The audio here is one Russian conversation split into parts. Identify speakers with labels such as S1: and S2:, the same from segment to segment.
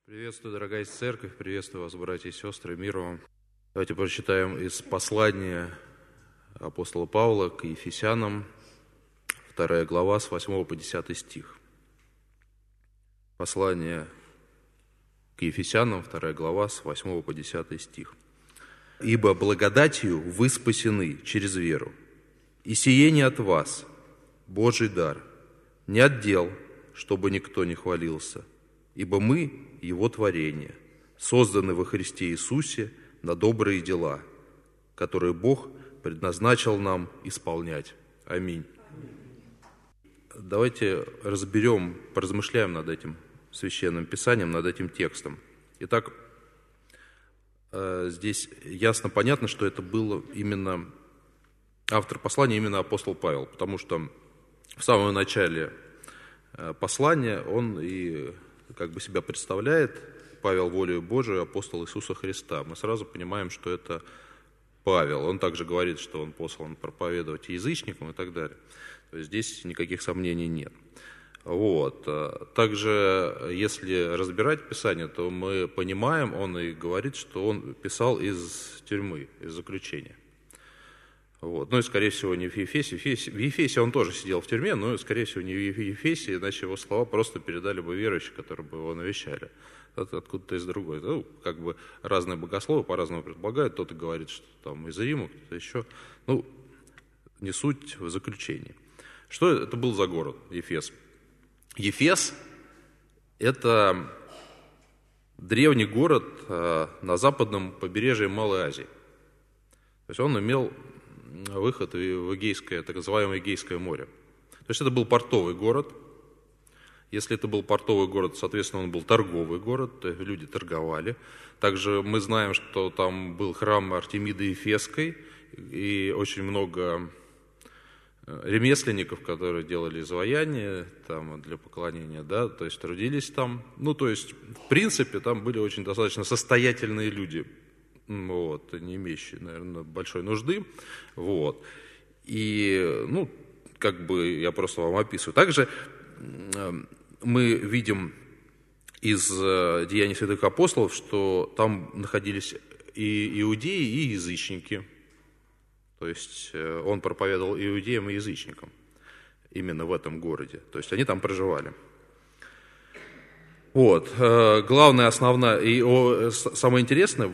S1: Приветствую, дорогая церковь, приветствую вас, братья и сестры, мир вам. Давайте прочитаем из послания апостола Павла к Ефесянам, 2 глава, с 8 по 10 стих. Послание к Ефесянам, 2 глава, с 8 по 10 стих. «Ибо благодатью вы спасены через веру, и сие не от вас, Божий дар, не от дел, чтобы никто не хвалился, ибо мы Его творение, созданы во Христе Иисусе на добрые дела, которые Бог предназначил нам исполнять». Аминь. Давайте поразмышляем над этим священным писанием, над этим текстом. Итак, здесь ясно, понятно, что это было именно автор послания, именно апостол Павел, потому что в самом начале послания он и как бы себя представляет: Павел, волею Божию, апостол Иисуса Христа. Мы сразу понимаем, что это Павел. Он также говорит, что он послан проповедовать язычникам и так далее. То есть здесь никаких сомнений нет. Также, если разбирать Писание, то мы понимаем, он и говорит, что он писал из тюрьмы, из заключения. Ну и, скорее всего, не в Ефесе. В Ефесе он тоже сидел в тюрьме, но, скорее всего, не в Ефесе, иначе его слова просто передали бы верующие, которые бы его навещали. Откуда-то из другой. Как бы разные богословы по-разному предполагают. Кто-то говорит, что там из Рима, кто-то еще. Не суть в заключении. Что это был за город, Ефес? Ефес – это древний город на западном побережье Малой Азии. То есть он имел выход в Эгейское, так называемое Эгейское море. То есть это был портовый город. Если это был портовый город, соответственно, он был торговый город, то есть люди торговали. Также мы знаем, что там был храм Артемиды Ефесской, и очень много ремесленников, которые делали изваяния там, для поклонения, да, то есть трудились там. То есть, в принципе, там были очень достаточно состоятельные люди, не имеющие, наверное, большой нужды. И, я просто вам описываю. Также мы видим из Деяний святых апостолов, что там находились и иудеи, и язычники. То есть он проповедовал иудеям и язычникам именно в этом городе. То есть они там проживали. Главное, основное, и самое интересное,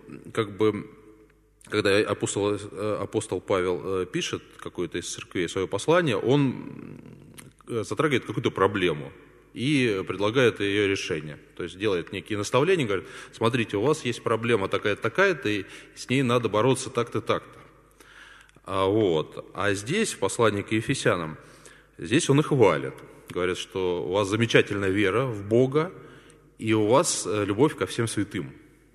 S1: когда апостол Павел пишет какое-то из церквей свое послание, он затрагивает какую-то проблему и предлагает ее решение. То есть делает некие наставления, говорит: смотрите, у вас есть проблема такая-то, такая-то, и с ней надо бороться так-то, так-то. А здесь, в послании к Ефесянам, здесь он их хвалит. Говорит, что у вас замечательная вера в Бога, и у вас любовь ко всем святым.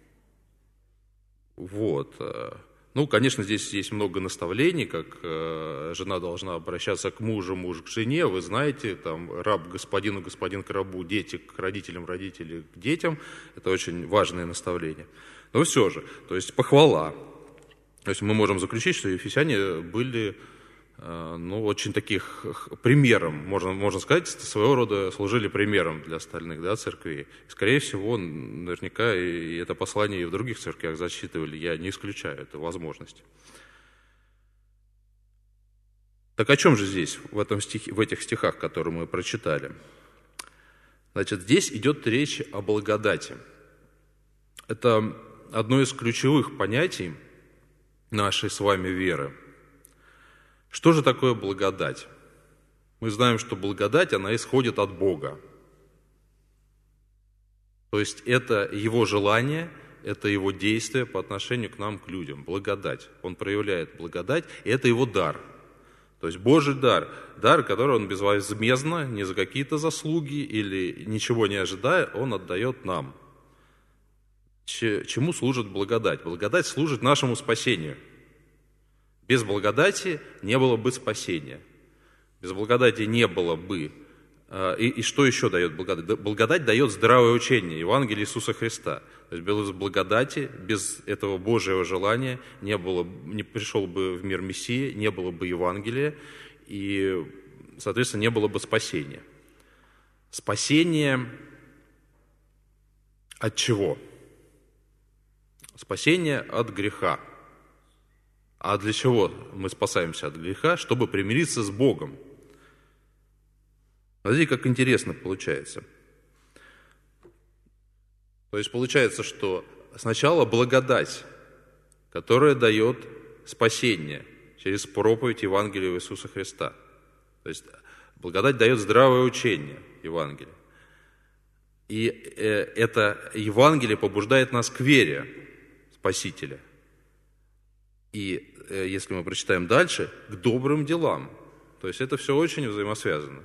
S1: Конечно, здесь есть много наставлений, как жена должна обращаться к мужу, муж к жене. Вы знаете, там, раб к господину, господин к рабу, дети к родителям, родители к детям. Это очень важные наставления. Но все же, то есть похвала. То есть мы можем заключить, что ефесяне были очень таких примером, можно сказать, своего рода служили примером для остальных, да, церквей. Скорее всего, наверняка и это послание и в других церквях зачитывали, я не исключаю этой возможности. Так о чем же здесь, в этих стихах, которые мы прочитали? Значит, здесь идет речь о благодати. Это одно из ключевых понятий нашей с вами веры. Что же такое благодать? Мы знаем, что благодать, она исходит от Бога. То есть это Его желание, это Его действие по отношению к нам, к людям. Благодать. Он проявляет благодать, и это Его дар. То есть Божий дар, который Он безвозмездно, не за какие-то заслуги или ничего не ожидая, Он отдает нам. Чему служит благодать? Благодать служит нашему спасению. Без благодати не было бы спасения. Без благодати не было бы. И что еще дает благодать? Благодать дает здравое учение, Евангелие Иисуса Христа. То есть без благодати, без этого Божьего желания не пришел бы в мир Мессия, не было бы Евангелия, и, соответственно, не было бы спасения. Спасение От чего? Спасение от греха. А для чего мы спасаемся от греха? Чтобы примириться с Богом. Смотрите, как интересно получается. То есть получается, что сначала благодать, которая дает спасение через проповедь Евангелия Иисуса Христа. То есть благодать дает здравое учение Евангелия. И это Евангелие побуждает нас к вере Спасителя. И если мы прочитаем дальше, к добрым делам. То есть это все очень взаимосвязано.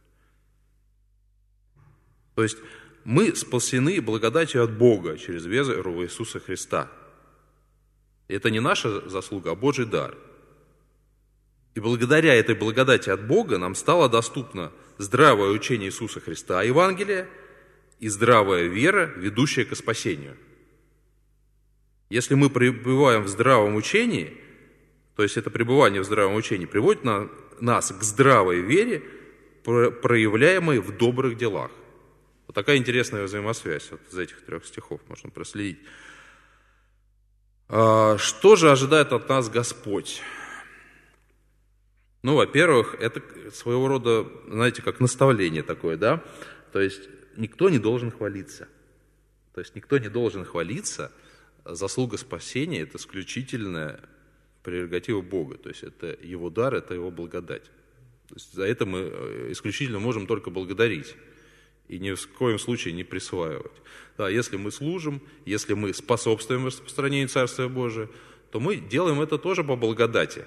S1: То есть мы спасены благодатью от Бога через веру в Иисуса Христа. И это не наша заслуга, а Божий дар. И благодаря этой благодати от Бога нам стало доступно здравое учение Иисуса Христа, Евангелие, и здравая вера, ведущая к спасению. Если мы пребываем в здравом учении, то есть это пребывание в здравом учении приводит нас к здравой вере, проявляемой в добрых делах. Вот такая интересная взаимосвязь вот из этих 3 стихов можно проследить. Что же ожидает от нас Господь? Ну, во-первых, это своего рода, знаете, как наставление такое, да? То есть никто не должен хвалиться. То есть никто не должен хвалиться. Заслуга спасения – это исключительная прерогатива Бога. То есть это Его дар, это Его благодать. То есть за это мы исключительно можем только благодарить. И ни в коем случае не присваивать. Да, если мы служим, если мы способствуем распространению Царствия Божия, то мы делаем это тоже по благодати.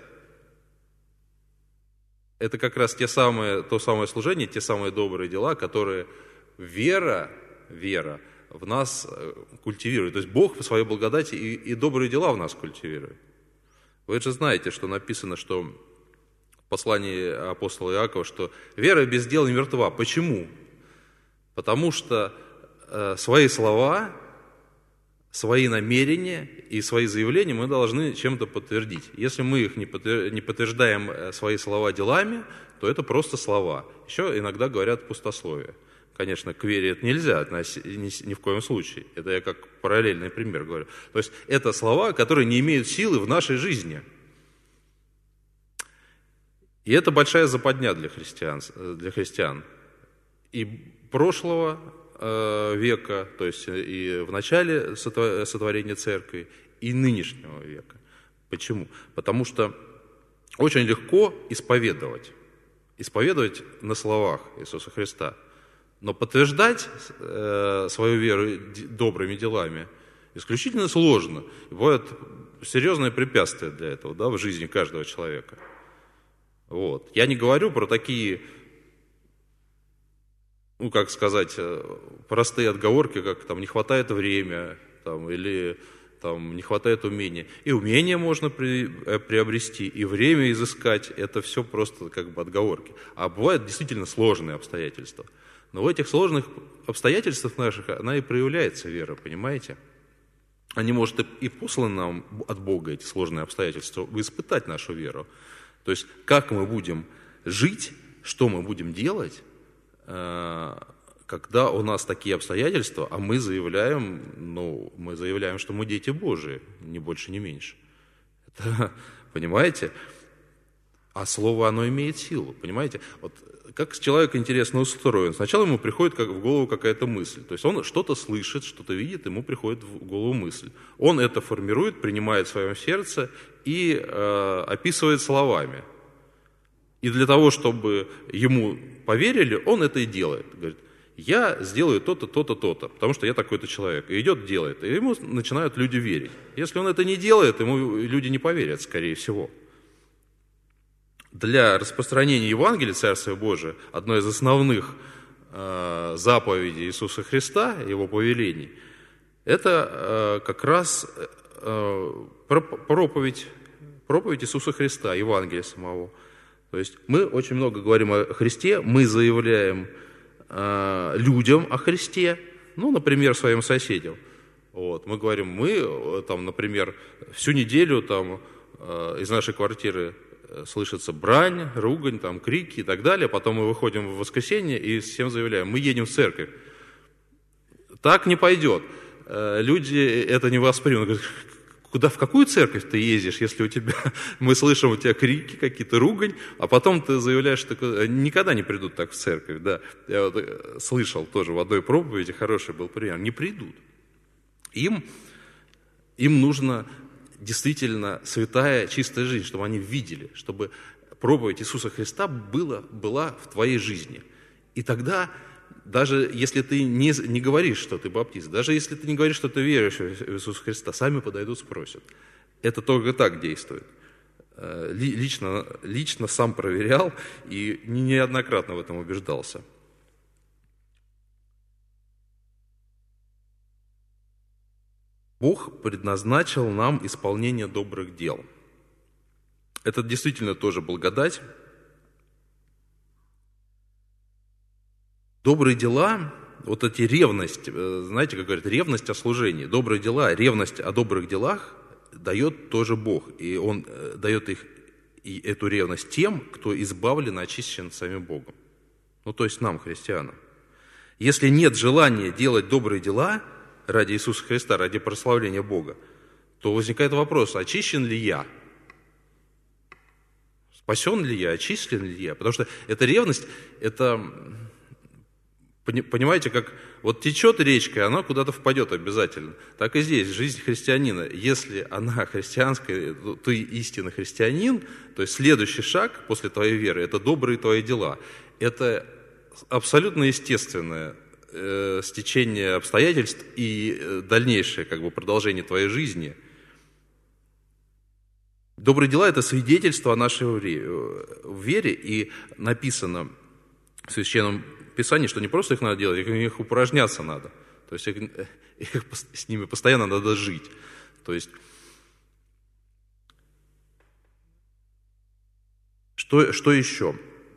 S1: Это как раз то самое служение, те самые добрые дела, которые вера в нас культивирует. То есть Бог по своей благодати и добрые дела в нас культивирует. Вы же знаете, что написано, что в послании апостола Иакова, что вера без дела не мертва. Почему? Потому что свои слова, свои намерения и свои заявления мы должны чем-то подтвердить. Если мы их не подтверждаем свои слова делами, то это просто слова. Еще иногда говорят пустословие. Конечно, к вере это нельзя относить ни в коем случае. Это я как параллельный пример говорю. То есть это слова, которые не имеют силы в нашей жизни. И это большая западня для христиан. И прошлого века, то есть и в начале сотворения церкви, и нынешнего века. Почему? Потому что очень легко исповедовать на словах Иисуса Христа, но подтверждать свою веру добрыми делами исключительно сложно. Бывает серьезное препятствие для этого, да, в жизни каждого человека. Вот. Я не говорю про такие, как сказать, простые отговорки, как там не хватает времени, там, или там не хватает умения. И умение можно приобрести, и время изыскать. Это все просто как бы отговорки. А бывают действительно сложные обстоятельства. Но в этих сложных обстоятельствах наших она и проявляется вера, понимаете? Они, может, и посланы нам от Бога, эти сложные обстоятельства, испытать нашу веру. То есть, как мы будем жить, что мы будем делать, когда у нас такие обстоятельства, а мы заявляем, что мы дети Божии, ни больше, ни меньше. Это, понимаете? А слово, оно имеет силу, понимаете? Вот как человек интересно устроен. Сначала ему приходит в голову какая-то мысль. То есть он что-то слышит, что-то видит, ему приходит в голову мысль. Он это формирует, принимает в своем сердце и описывает словами. И для того, чтобы ему поверили, он это и делает. Говорит, я сделаю то-то, то-то, то-то, потому что я такой-то человек. И идет, делает. И ему начинают люди верить. Если он это не делает, ему люди не поверят, скорее всего. Для распространения Евангелия Царствия Божия одной из основных заповедей Иисуса Христа, Его повелений, это как раз проповедь Иисуса Христа, Евангелия самого. То есть мы очень много говорим о Христе, мы заявляем людям о Христе, например, своим соседям. Вот. Мы говорим, например, всю неделю из нашей квартиры слышится брань, ругань, крики и так далее. Потом мы выходим в воскресенье и всем заявляем, мы едем в церковь. Так не пойдет. Люди это не воспримут. Говорят, в какую церковь ты ездишь, если мы слышим у тебя крики какие-то, ругань, а потом ты заявляешь, что никогда не придут так в церковь. Да. Я вот слышал тоже в одной проповеди, хороший был пример, не придут. Им нужно действительно святая, чистая жизнь, чтобы они видели, чтобы проповедь Иисуса Христа была в твоей жизни. И тогда, даже если ты не говоришь, что ты баптист, даже если ты не говоришь, что ты веруешь в Иисуса Христа, сами подойдут, спросят. Это только так действует. Лично сам проверял и неоднократно в этом убеждался. Бог предназначил нам исполнение добрых дел. Это действительно тоже благодать. Добрые дела, вот эти ревность, знаете, как говорят, ревность о служении. Добрые дела, ревность о добрых делах дает тоже Бог. И Он дает эту ревность тем, кто избавлен, очищен самим Богом. То есть нам, христианам. Если нет желания делать добрые дела ради Иисуса Христа, ради прославления Бога, то возникает вопрос, очищен ли я? Спасен ли я, очищен ли я? Потому что эта ревность, это, понимаете, как вот течет речка, она куда-то впадет обязательно. Так и здесь, жизнь христианина, если она христианская, то ты истинный христианин, то есть следующий шаг после твоей веры – это добрые твои дела. Это абсолютно естественное стечение обстоятельств и дальнейшее продолжение твоей жизни. Добрые дела – это свидетельство о нашей вере, и написано в Священном Писании, что не просто их надо делать, их упражняться надо. То есть с ними постоянно надо жить. То есть что еще?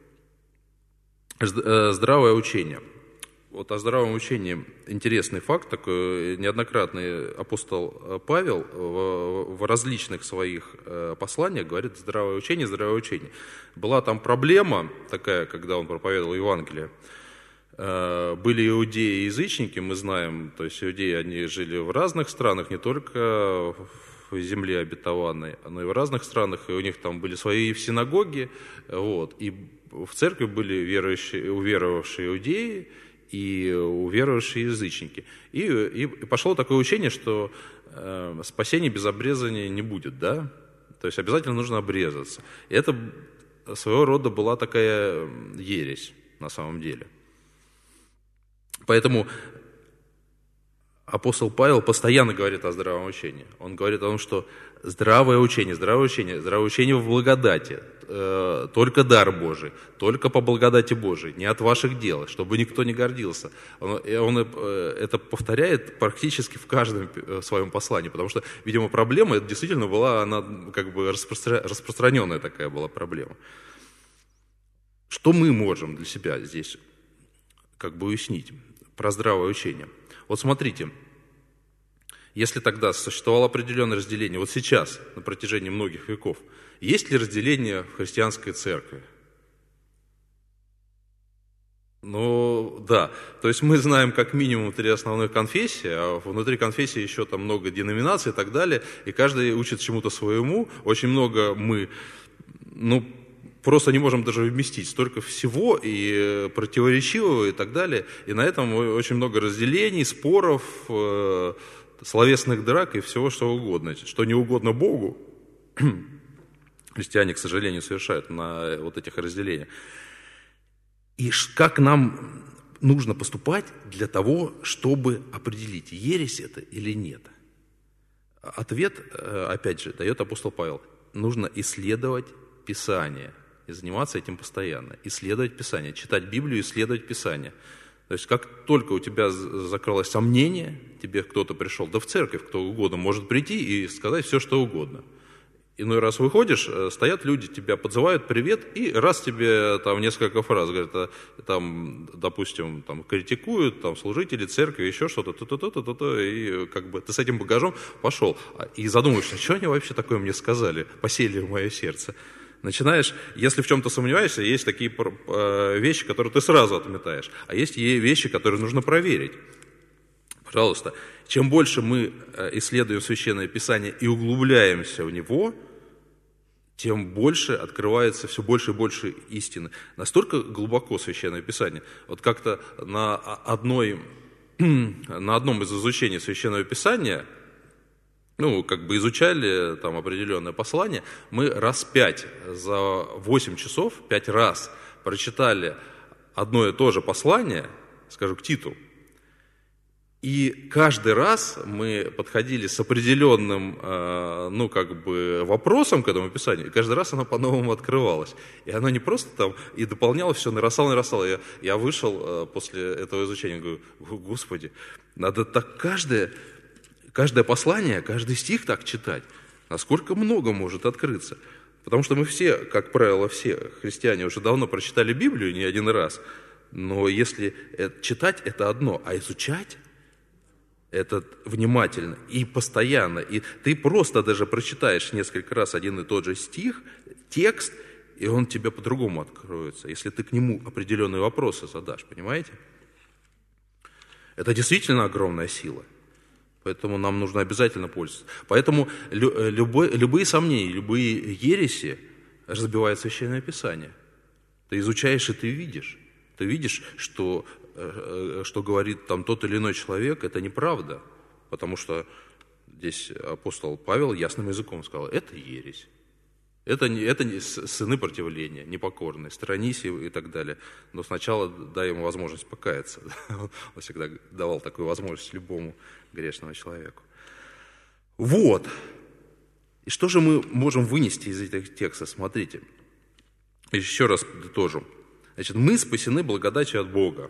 S1: Здравое учение. Вот о здравом учении интересный факт такой. Неоднократно апостол Павел в различных своих посланиях говорит здравое учение, здравое учение. Была там проблема такая, когда он проповедовал Евангелие. Были иудеи и язычники, мы знаем, то есть иудеи, они жили в разных странах, не только в земле обетованной, но и в разных странах, и у них там были свои синагоги, вот, и в церкви были уверовавшие иудеи, и уверовавшие язычники. И пошло такое учение, что спасения без обрезания не будет, да? То есть обязательно нужно обрезаться. И это своего рода была такая ересь на самом деле. Поэтому апостол Павел постоянно говорит о здравом учении. Он говорит о том, что здравое учение в благодати, только дар Божий, только по благодати Божией, не от ваших дел, чтобы никто не гордился. Он это повторяет практически в каждом своем послании, потому что, видимо, проблема это действительно была, она распространенная такая была проблема. Что мы можем для себя здесь уяснить про здравое учение? Вот смотрите, если тогда существовало определенное разделение, вот сейчас, на протяжении многих веков, есть ли разделение в христианской церкви? Да. То есть мы знаем как минимум 3 основных конфессии, а внутри конфессии еще там много деноминаций и так далее, и каждый учит чему-то своему. Очень много мы, просто не можем даже вместить столько всего и противоречивого и так далее. И на этом очень много разделений, споров, словесных драк и всего, что угодно. Что не угодно Богу, христиане, к сожалению, совершают на вот этих разделениях. И как нам нужно поступать для того, чтобы определить, ересь это или нет? Ответ, опять же, дает апостол Павел. Нужно исследовать Писание и заниматься этим постоянно. Исследовать Писание, читать Библию, исследовать Писание. То есть, как только у тебя закралось сомнение, тебе кто-то пришел, да в церковь кто угодно может прийти и сказать все, что угодно. Иной раз выходишь, стоят люди, тебя подзывают, привет, и раз тебе там несколько фраз, говорят, там, допустим, там, критикуют, там, служители церкви, еще что-то, и ты с этим багажом пошел. И задумаешься, что они вообще такое мне сказали, посеяли в мое сердце. Начинаешь, если в чем-то сомневаешься, есть такие вещи, которые ты сразу отметаешь, а есть вещи, которые нужно проверить. Пожалуйста, чем больше мы исследуем Священное Писание и углубляемся в него, тем больше открывается все больше и больше истины. Настолько глубоко Священное Писание. Вот как-то на одном из изучений Священного Писания, изучали там определенное послание, мы раз 5 за 8 часов, 5 раз прочитали одно и то же послание, скажу, к Титу. И каждый раз мы подходили с определенным, вопросом к этому Писанию, и каждый раз оно по-новому открывалось. И оно не просто там и дополняло все, нарастало. Я вышел после этого изучения, говорю: Господи, надо так каждое послание, каждый стих так читать. Насколько много может открыться. Потому что мы все, как правило, все христиане уже давно прочитали Библию не один раз. Но если читать, это одно, а изучать это внимательно и постоянно. И ты просто даже прочитаешь несколько раз один и тот же стих, текст, и он тебе по-другому откроется, если ты к нему определенные вопросы задашь, понимаете? Это действительно огромная сила. Поэтому нам нужно обязательно пользоваться. Поэтому любые сомнения, любые ереси разбивает Священное Писание. Ты изучаешь, и ты видишь. Ты видишь, что говорит там тот или иной человек, это неправда. Потому что здесь апостол Павел ясным языком сказал: это ересь. Это не сыны противления, непокорные, сторонись и так далее. Но сначала дай ему возможность покаяться. Он всегда давал такую возможность любому грешному человеку. Вот. И что же мы можем вынести из этих текстов? Смотрите. Еще раз подытожу. Значит, мы спасены благодатью от Бога.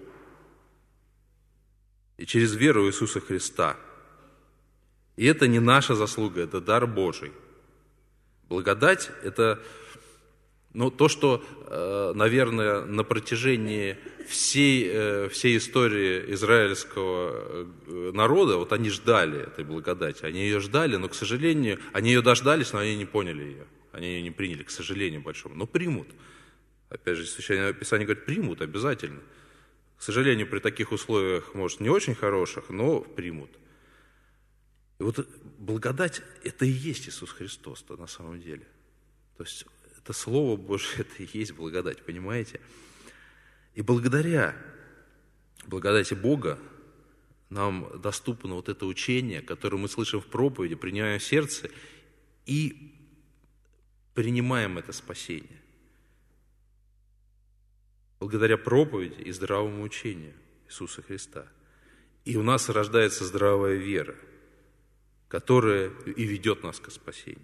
S1: И через веру в Иисуса Христа. И это не наша заслуга, это дар Божий. Благодать – это то, что, наверное, на протяжении всей истории израильского народа, вот они ждали этой благодати, они ее ждали, но, к сожалению, они ее дождались, но они не поняли ее, они ее не приняли, к сожалению большому, но примут. Опять же, Священное Писание говорит, примут обязательно. К сожалению, при таких условиях, может, не очень хороших, но примут. И вот благодать – это и есть Иисус Христос-то на самом деле. То есть это Слово Божие, это и есть благодать, понимаете? И благодаря благодати Бога нам доступно вот это учение, которое мы слышим в проповеди, принимаем в сердце и принимаем это спасение. Благодаря проповеди и здравому учению Иисуса Христа. И у нас рождается здравая вера, которая и ведет нас к спасению.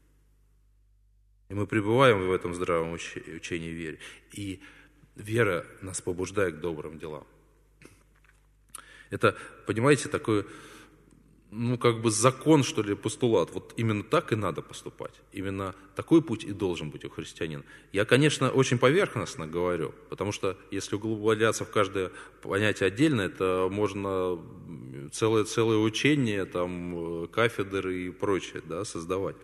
S1: И мы пребываем в этом здравом учении вере. И вера нас побуждает к добрым делам. Это, понимаете, такой, закон, что ли, постулат. Вот именно так и надо поступать. Именно такой путь и должен быть у христианина. Я, конечно, очень поверхностно говорю, потому что если углубляться в каждое понятие отдельно, это можно целое учение, там, кафедры и прочее, создавать.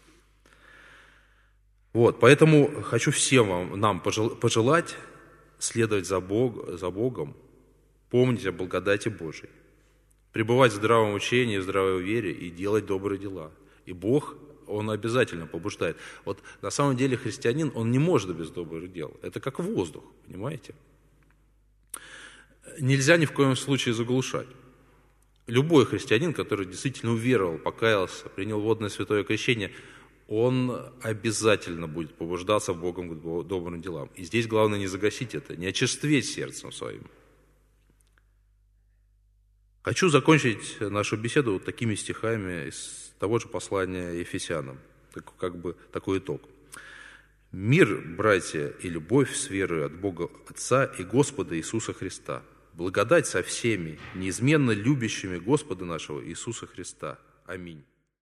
S1: Вот, поэтому хочу всем нам пожелать следовать за Богом, помнить о благодати Божией, пребывать в здравом учении, в здравой вере и делать добрые дела. И Бог, Он обязательно побуждает. Вот на самом деле христианин, он не может без добрых дел. Это как воздух, понимаете? Нельзя ни в коем случае заглушать. Любой христианин, который действительно уверовал, покаялся, принял водное святое крещение, он обязательно будет побуждаться Богом к добрым делам. И здесь главное не загасить это, не очерстветь сердцем своим. Хочу закончить нашу беседу вот такими стихами из того же послания Ефесянам, такой итог. «Мир, братья, и любовь с верой от Бога Отца и Господа Иисуса Христа, благодать со всеми, неизменно любящими Господа нашего Иисуса Христа. Аминь».